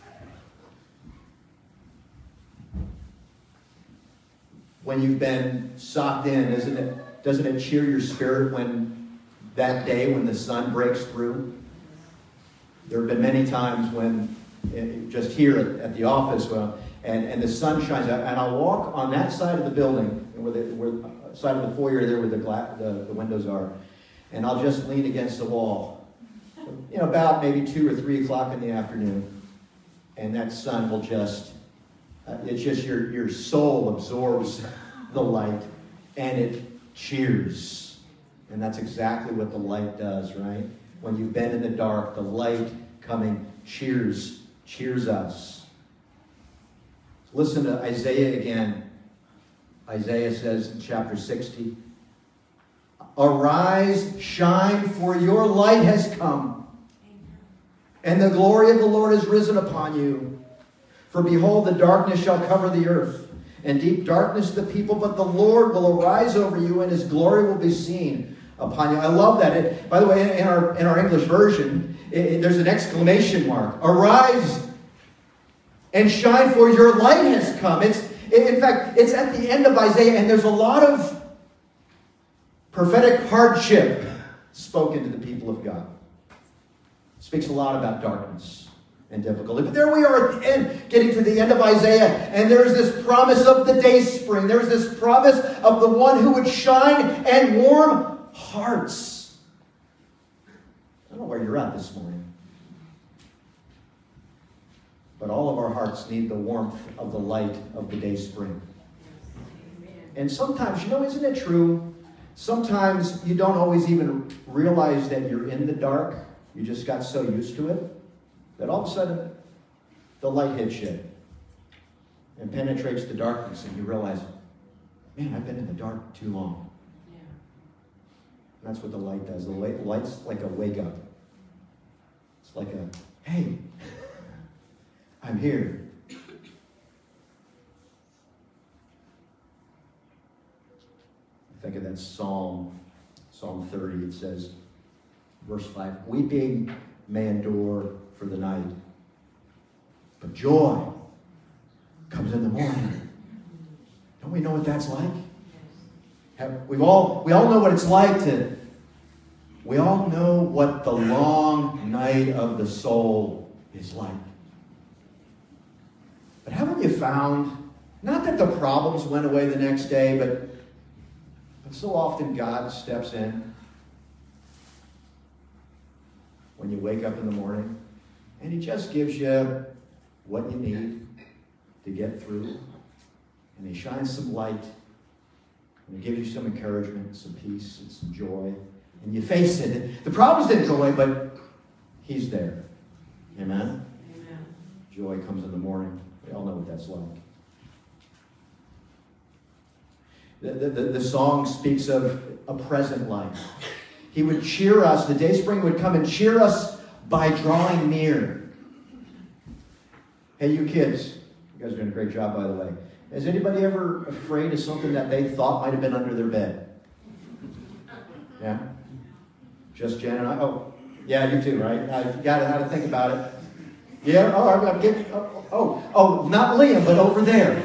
When you've been socked in, doesn't it cheer your spirit when that day when the sun breaks through? There have been many times when, just here at the office, and the sun shines out, and I'll walk on that side of the building, where the side of the foyer there where the windows are, and I'll just lean against the wall, about maybe 2 or 3 o'clock in the afternoon, and that sun will just, it's just your soul absorbs the light, and it cheers. And that's exactly what the light does, right? When you've been in the dark, the light coming cheers us. Listen to Isaiah again. Isaiah says in chapter 60, "Arise, shine, for your light has come, and the glory of the Lord is risen upon you. For behold, the darkness shall cover the earth, and deep darkness the people, but the Lord will arise over you, and his glory will be seen upon you." I love that. By the way, in our English version, there's an exclamation mark. "Arise and shine, for your light has come." In fact, it's at the end of Isaiah, and there's a lot of prophetic hardship spoken to the people of God. It speaks a lot about darkness and difficulty. But there we are at the end, getting to the end of Isaiah, and there's this promise of the day spring. There's this promise of the one who would shine and warm hearts. I don't know where you're at this morning, but all of our hearts need the warmth of the light of the day spring. And sometimes, isn't it true? Sometimes you don't always even realize that you're in the dark. You just got so used to it that all of a sudden the light hits you and penetrates the darkness, and you realize, man, I've been in the dark too long. Yeah. That's what the light does. The light's like a wake up. It's like a, hey, I'm here. I think of that Psalm 30. It says, verse 5, "Weeping may endure for the night, but joy comes in the morning." Don't we know what that's like? We all know what it's like we all know what the long night of the soul is like. But haven't you found, not that the problems went away the next day, but so often God steps in when you wake up in the morning, and he just gives you what you need to get through, and he shines some light, and he gives you some encouragement, some peace, and some joy, and you face it. The problems didn't go away, but he's there. Amen? Amen. Joy comes in the morning. We all know what that's like. The song speaks of a present life. He would cheer us. The day spring would come and cheer us by drawing near. Hey, you kids. You guys are doing a great job, by the way. Is anybody ever afraid of something that they thought might have been under their bed? Yeah? Just Jen and I? Oh, Yeah, you too, right? You got how to think about it. Yeah, I'm getting, not Liam, but over there.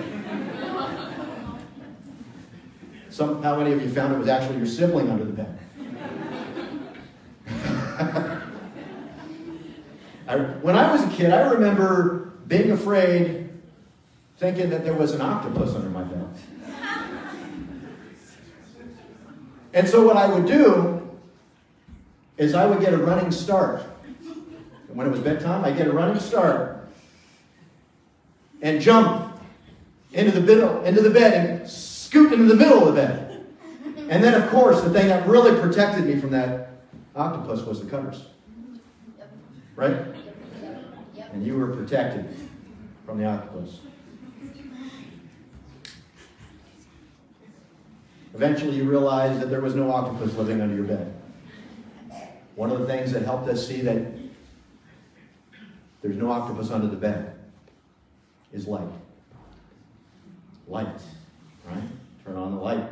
How many of you found it was actually your sibling under the bed? When I was a kid, I remember being afraid, thinking that there was an octopus under my bed. And so what I would do is I would get a running start. And when it was bedtime, I'd get a running start and jump into the bed and scoot into the middle of the bed. And then, of course, the thing that really protected me from that octopus was the covers. Right? And you were protected from the octopus. Eventually you realized that there was no octopus living under your bed. One of the things that helped us see that there's no octopus under the bed is light. Light, right? Turn on the light.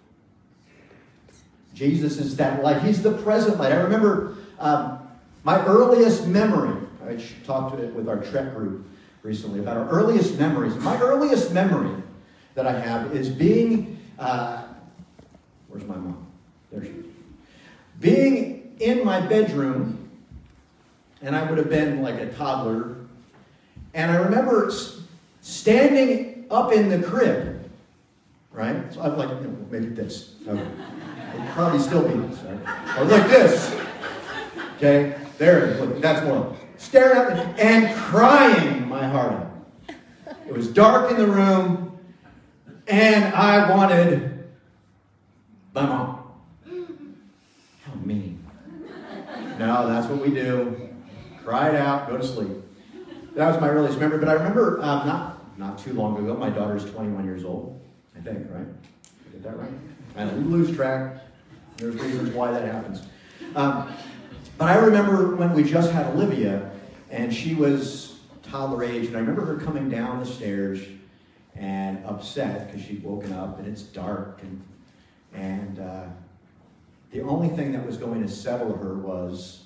Jesus is that light. He's the present light. I remember my earliest memory. I talked with our Trek group recently about our earliest memories. My earliest memory that I have is being, where's my mom? There she is. Being in my bedroom, and I would have been like a toddler, and I remember standing up in the crib, right? So I'm like, maybe this. Okay. It'd probably still be this, right? Or like this. Okay? There it is. Look, that's one. Staring up and crying my heart out. It was dark in the room, and I wanted my mom. How mean. No, that's what we do. Cry it out, go to sleep. That was my earliest memory. But I remember not too long ago, my daughter's 21 years old, I think, right? Did I get that right? I know, we lose track. There's reasons why that happens. But I remember when we just had Olivia, and she was toddler age, and I remember her coming down the stairs and upset because she'd woken up and it's dark, and the only thing that was going to settle her was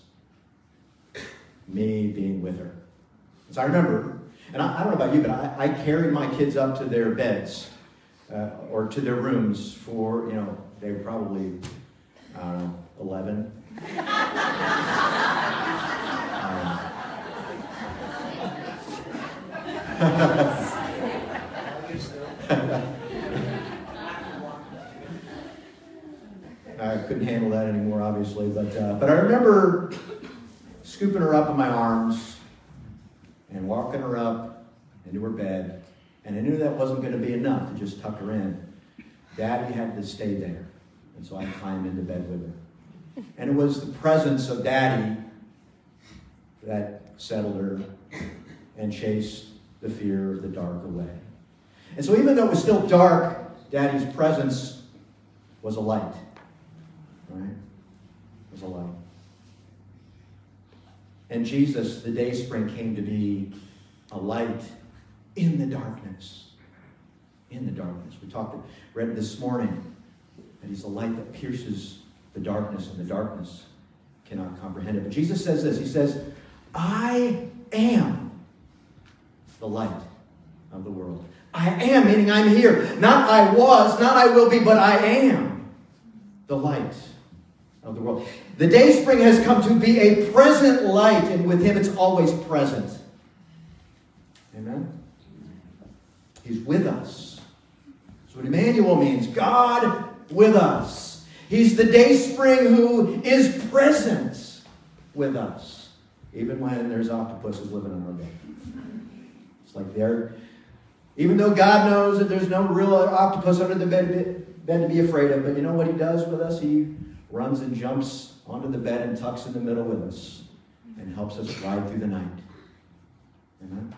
me being with her. So I remember, and I don't know about you, but I carried my kids up to their beds or to their rooms for, they were probably, 11. I couldn't handle that anymore, obviously, but I remember scooping her up in my arms and walking her up into her bed, and I knew that wasn't going to be enough to just tuck her in. Daddy had to stay there, and so I climbed into bed with her. And it was the presence of Daddy that settled her and chased the fear of the dark away. And so even though it was still dark, Daddy's presence was a light. Right? It was a light. And Jesus, the Dayspring, came to be a light in the darkness. In the darkness. We read this morning that he's a light that pierces the darkness, and the darkness cannot comprehend it. But Jesus says this. He says, I am the light of the world. I am, meaning I'm here. Not I was, not I will be, but I am the light of the world. The Dayspring has come to be a present light, and with him it's always present. Amen? He's with us. That's what Emmanuel means. God with us. He's the Dayspring who is present with us, even when there's octopuses living in our bed. It's like even though God knows that there's no real octopus under the bed to be afraid of, but you know what he does with us? He runs and jumps onto the bed and tucks in the middle with us and helps us ride through the night. Amen?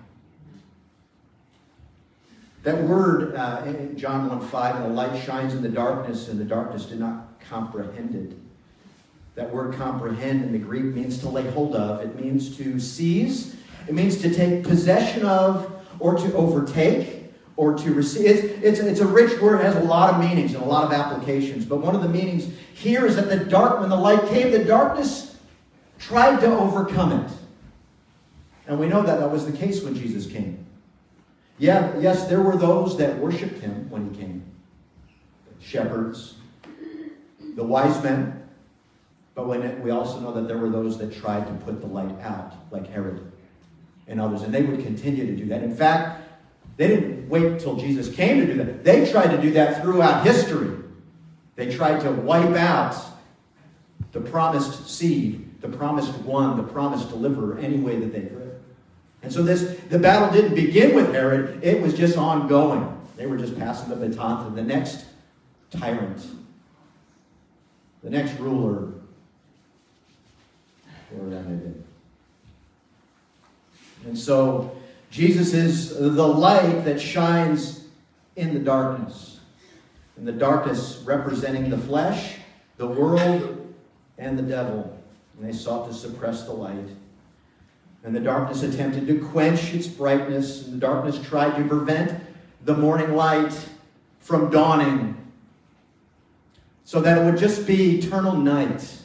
That word in John 1:5, the light shines in the darkness, and the darkness did not comprehend it. That word comprehend in the Greek means to lay hold of. It means to seize. It means to take possession of, or to overtake, or to receive. It's a rich word. It has a lot of meanings and a lot of applications. But one of the meanings here is that when the light came, the darkness tried to overcome it. And we know that that was the case when Jesus came. Yeah, yes, there were those that worshiped him when he came. The shepherds, the wise men. But we also know that there were those that tried to put the light out, like Herod and others. And they would continue to do that. In fact, they didn't wait until Jesus came to do that. They tried to do that throughout history. They tried to wipe out the promised seed, the promised one, the promised deliverer, any way that they could. And so the battle didn't begin with Herod. It was just ongoing. They were just passing the baton to the next tyrant, the next ruler, whoever that may be. And so Jesus is the light that shines in the darkness. And the darkness representing the flesh, the world, and the devil. And they sought to suppress the light. And the darkness attempted to quench its brightness. And the darkness tried to prevent the morning light from dawning, so that it would just be eternal night.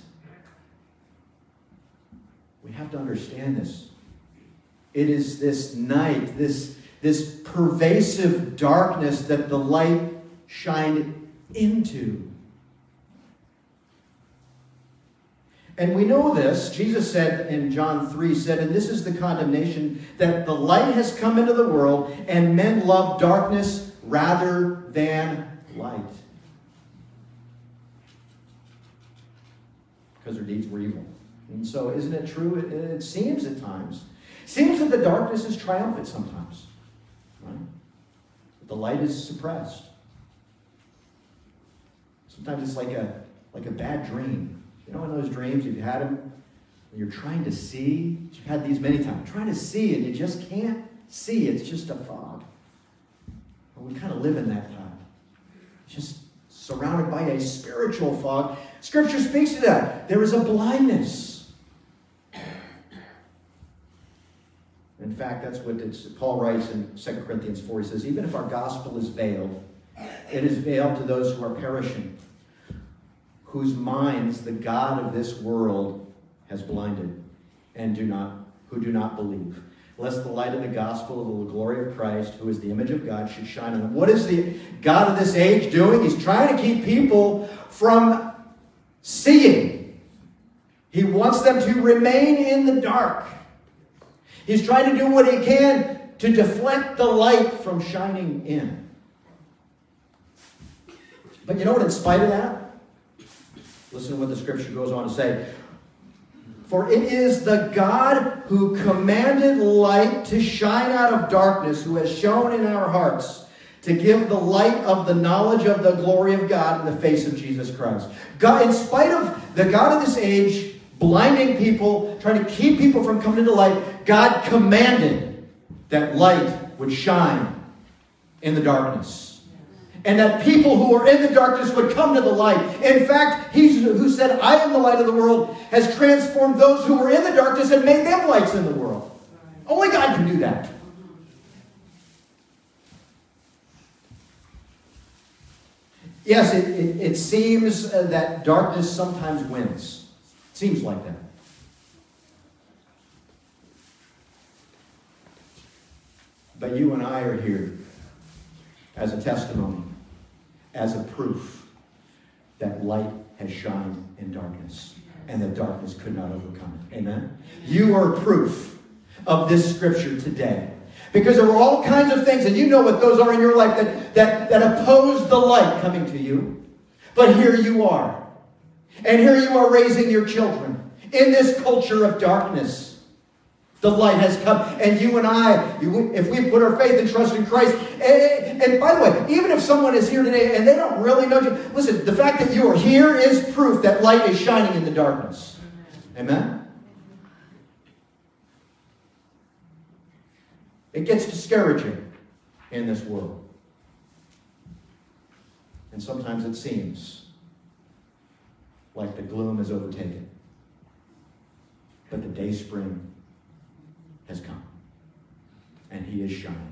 We have to understand this. It is this night, this pervasive darkness that the light shined into. And we know this. Jesus said in John 3, and this is the condemnation, that the light has come into the world, and men love darkness rather than light, because their deeds were evil. And so, isn't it true? It seems at times. It seems that the darkness is triumphant sometimes. Right? The light is suppressed. Sometimes it's like a bad dream. You know, in those dreams, if you had them, and you're trying to see, you've had these many times, trying to see, and you just can't see. It's just a fog. And we kind of live in that time. Just surrounded by a spiritual fog. Scripture speaks to that. There is a blindness. In fact, that's what Paul writes in 2 Corinthians 4. He says, even if our gospel is veiled, it is veiled to those who are perishing, whose minds the God of this world has blinded, and who do not believe. Lest the light of the gospel of the glory of Christ, who is the image of God, should shine on them. What is the God of this age doing? He's trying to keep people from seeing. He wants them to remain in the dark. He's trying to do what he can to deflect the light from shining in. But you know what, in spite of that, listen to what the scripture goes on to say. For it is the God who commanded light to shine out of darkness, who has shown in our hearts to give the light of the knowledge of the glory of God in the face of Jesus Christ. God, in spite of the God of this age blinding people, trying to keep people from coming to light, God commanded that light would shine in the darkness. And that people who are in the darkness would come to the light. In fact, he who said, I am the light of the world, has transformed those who were in the darkness and made them lights in the world. Only God can do that. Yes, it seems that darkness sometimes wins. It seems like that. But you and I are here as a testimony, as a proof that light has shined in darkness, and that darkness could not overcome it. Amen? You are proof of this scripture today. Because there were all kinds of things, and you know what those are in your life that oppose the light coming to you. But here you are. And here you are raising your children in this culture of darkness. The light has come. And you and I, if we put our faith and trust in Christ, and by the way, even if someone is here today and they don't really know you, listen, the fact that you are here is proof that light is shining in the darkness. Amen? It gets discouraging in this world. And sometimes it seems like the gloom is overtaken. But the day spring has come. And he is shining.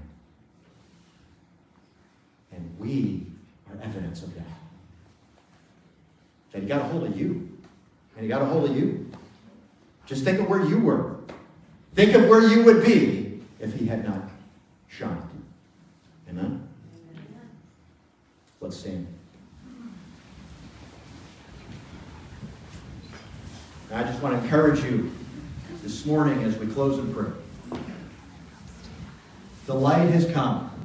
And we are evidence of that. That he got a hold of you. And he got a hold of you. Just think of where you were. Think of where you would be if he had not shined. Amen? Let's stand. I just want to encourage you this morning as we close in prayer. The light has come.